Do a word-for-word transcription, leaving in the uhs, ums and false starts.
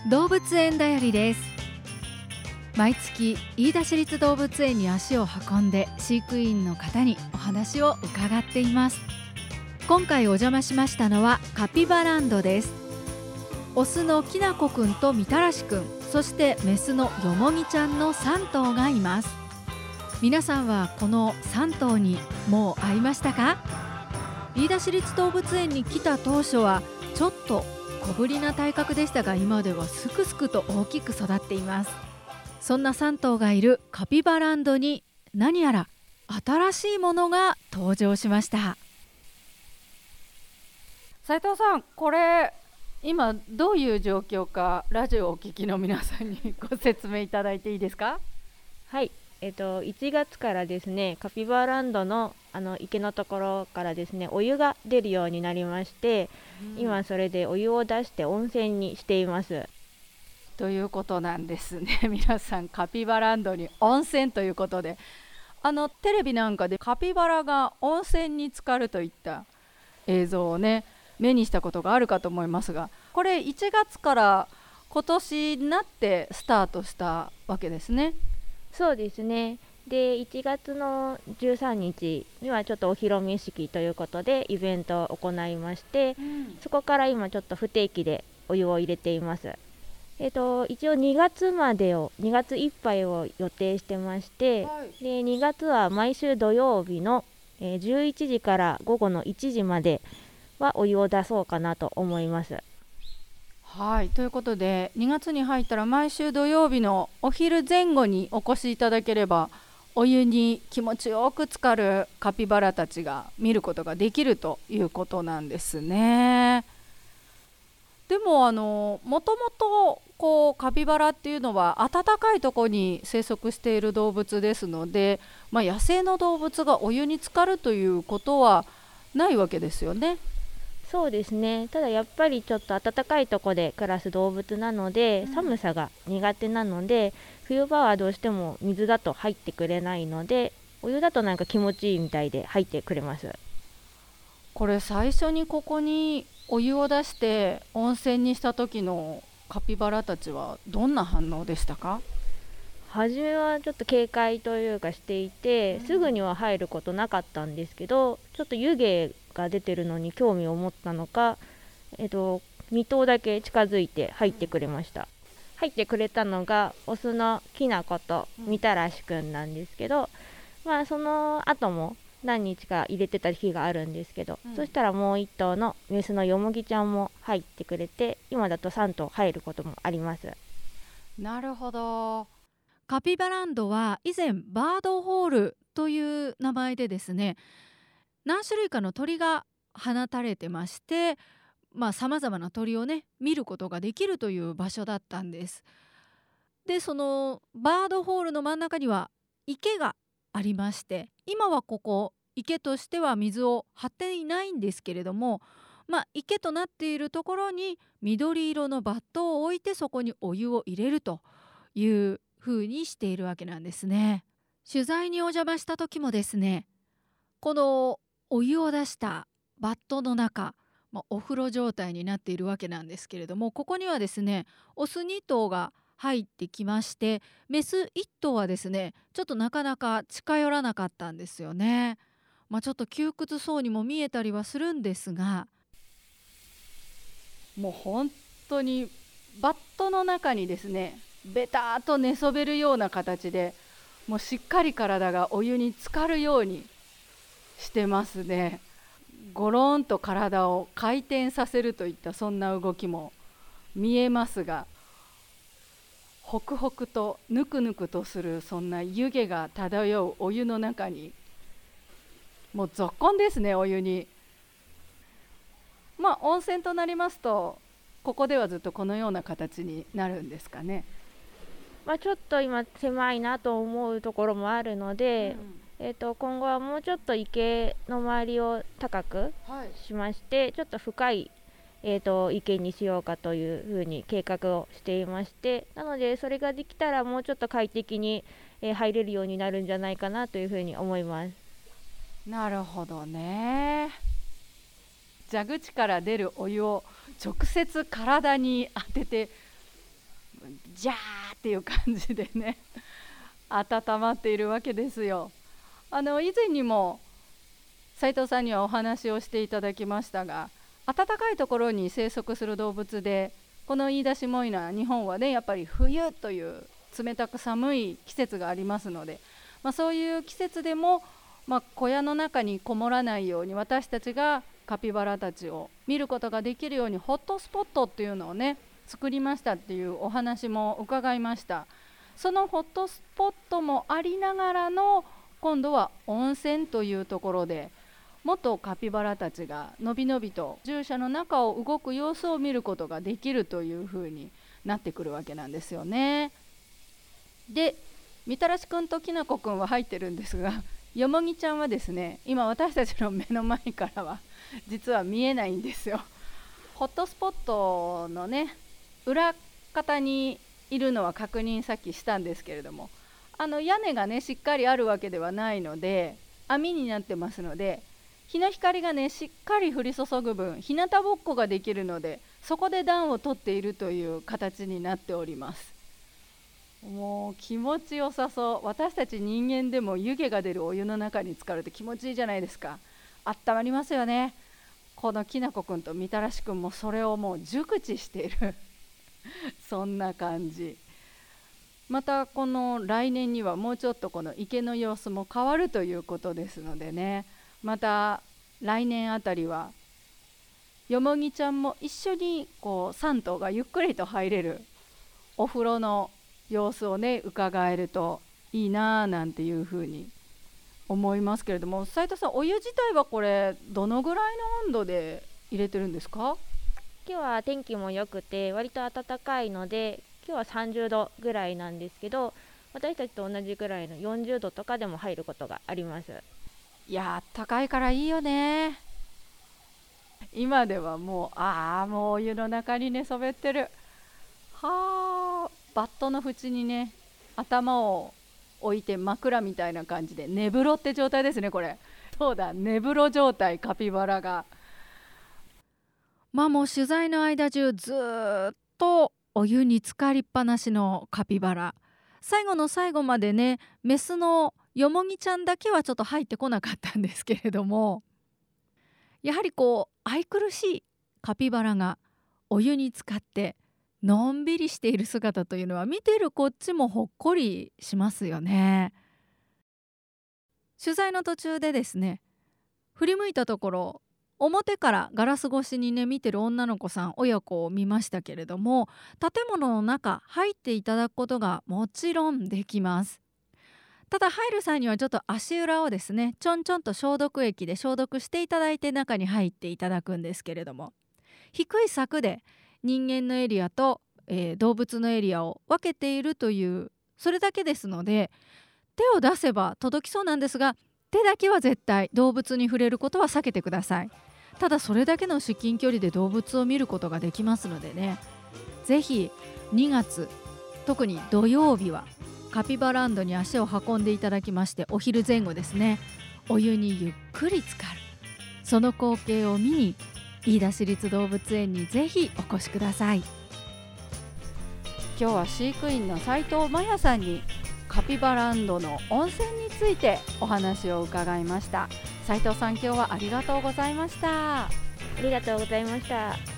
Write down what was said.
動物園だよりです。毎月飯田市立動物園に足を運んで飼育員の方にお話を伺っています。今回お邪魔しましたのはカピバランドです。オスのきなこくんとみたらしくん、そしてメスのよもぎちゃんのさん頭がいます。皆さんはこのさん頭にもう会いましたか？飯田市立動物園に来た当初はちょっと小ぶりな体格でしたが、今ではすくすくと大きく育っています。そんなさん頭がいるカピバランドに何やら新しいものが登場しました。斉藤さん、これ今どういう状況かラジオをお聞きの皆さんにご説明いただいていいですか？ はい、えっと、いちがつからですね、カピバランドの、あの池のところからですね、お湯が出るようになりまして、うん、今それでお湯を出して温泉にしていますということなんですね。皆さんカピバランドに温泉ということで、あのテレビなんかでカピバラが温泉に浸かるといった映像をね目にしたことがあるかと思いますが、これいちがつから今年になってスタートしたわけですね。 そうですね。でいちがつのじゅうさんにちにはちょっとお披露目式ということでイベントを行いまして、うん、そこから今ちょっと不定期でお湯を入れています。えーと、一応にがつまでをにがついっぱいを予定してまして、はい、でにがつは毎週土曜日の、えー、じゅういちじから午後のいちじまではお湯を出そうかなと思います。 はい、ということでにがつに入ったら毎週土曜日のお昼前後にお越しいただければお湯に気持ちよく浸かるカピバラたちが見ることができるということなんですね。でもあのもともとこうカピバラっていうのは暖かいところに生息している動物ですので、まあ、野生の動物がお湯に浸かるということはないわけですよね。 そうですね。ただやっぱりちょっと暖かいところで暮らす動物なので、うん、寒さが苦手なので冬場はどうしても水だと入ってくれないので、お湯だとなんか気持ちいいみたいで入ってくれます。 これ最初にここにお湯を出して温泉にした時のカピバラたちはどんな反応でしたか？ 初めはちょっと警戒というかしていて、すぐには入ることなかったんですけど、ちょっと湯気が出てるのに興味を持ったのか、えっと、に頭だけ近づいて入ってくれました。入ってくれたのがオスのきなことみたらしくんなんですけど、まあその後も何日か入れてた日があるんですけど、うん、そしたらもういっ頭のメスのよもぎちゃんも入ってくれて、今だとさん頭入ることもあります。 なるほど。カピバランドは以前バードホールという名前でですね、何種類かの鳥が放たれてまして、まあ様々な鳥をね見ることができるという場所だったんです。でそのバードホールの真ん中には池がありまして、今はここ池としては水を張っていないんですけれども、まあ池となっているところに緑色のバットを置いてそこにお湯を入れるという風にしているわけなんですね。取材にお邪魔した時もですね、このお湯を出したバットの中、まあ、お風呂状態になっているわけなんですけれども、ここにはですねオスに頭が入ってきまして、メスいっ頭はですねちょっとなかなか近寄らなかったんですよね。まあ、ちょっと窮屈そうにも見えたりはするんですが、もう本当にバットの中にですねベターっと寝そべるような形で、もうしっかり体がお湯に浸かるようにしてますね。ゴロンと体を回転させるといったそんな動きも見えますが、ホクホクとぬくぬくとするそんな湯気が漂うお湯の中に、もうぞっこんですね。お湯にまあ温泉となりますと、ここではずっとこのような形になるんですかね。 まあ、ちょっと今狭いなと思うところもあるので、うんえー、と今後はもうちょっと池の周りを高くしまして、はい、ちょっと深い、えー、と池にしようかというふうに計画をしていまして、なのでそれができたらもうちょっと快適に、えー、入れるようになるんじゃないかなというふうに思います。 なるほどね。蛇口から出るお湯を直接体に当ててジャーっていう感じでね温まっているわけですよ。あの以前にも斉藤さんにはお話をしていただきましたが、暖かいところに生息する動物で、このイイダシモイナ、日本はねやっぱり冬という冷たく寒い季節がありますので、まあ、そういう季節でも、まあ、小屋の中にこもらないように私たちがカピバラたちを見ることができるようにホットスポットっていうのをね作りましたっていうお話も伺いました。そのホットスポットもありながらの今度は温泉というところで、もっとカピバラたちがのびのびと獣舎の中を動く様子を見ることができるというふうになってくるわけなんですよね。で、みたらしくんときなこくんは入ってるんですが、よもぎちゃんはですね、今私たちの目の前からは実は見えないんですよ。ホットスポットのね裏方にいるのは確認さっきしたんですけれども、あの屋根がねしっかりあるわけではないので、網になってますので、日の光がねしっかり降り注ぐ分、日向ぼっこができるので、そこで暖をとっているという形になっております。もう気持ちよさそう。私たち人間でも湯気が出るお湯の中に浸かると気持ちいいじゃないですか。あったまりますよね。このきなこくんとみたらしくんもそれをもう熟知しているそんな感じ。またこの来年にはもうちょっとこの池の様子も変わるということですのでね、また来年あたりはよもぎちゃんも一緒にこうさん頭がゆっくりと入れるお風呂の様子をね伺えるといいななんていうふうに思いますけれども、斉藤さん、お湯自体はこれどのぐらいの温度で入れてるんですか？ 今日は天気も良くて割と暖かいので、今日はさんじゅうどぐらいなんですけど、私たちと同じぐらいのよんじゅうどとかでも入ることがあります。 いや、高いからいいよね。今ではもうああもうお湯の中に寝そべってる。はあ、バットの縁にね頭を置いて枕みたいな感じで寝風呂って状態ですね。これそうだ、寝風呂状態、カピバラが。まあもう取材の間中ずっとお湯に浸かりっぱなしのカピバラ。最後の最後までねメスのよもぎちゃんだけはちょっと入ってこなかったんですけれども、やはりこう愛くるしいカピバラがお湯に浸かってのんびりしている姿というのは見てるこっちもほっこりしますよね。取材の途中でですね、振り向いたところ表からガラス越しにね見てる女の子さん親子を見ましたけれども、建物の中入っていただくことがもちろんできます。ただ入る際にはちょっと足裏をですねちょんちょんと消毒液で消毒していただいて中に入っていただくんですけれども、低い柵で人間のエリアと、えー、動物のエリアを分けているというそれだけですので、手を出せば届きそうなんですが、手だけは絶対動物に触れることは避けてください。ただそれだけの至近距離で動物を見ることができますのでね、ぜひにがつ特に土曜日はカピバランドに足を運んでいただきまして、お昼前後ですねお湯にゆっくり浸かる、その光景を見に飯田市立動物園にぜひお越しください。今日は飼育員の斉藤真也さんにカピバランドの温泉についてお話を伺いました。斉藤さん、今日はありがとうございました。 ありがとうございました。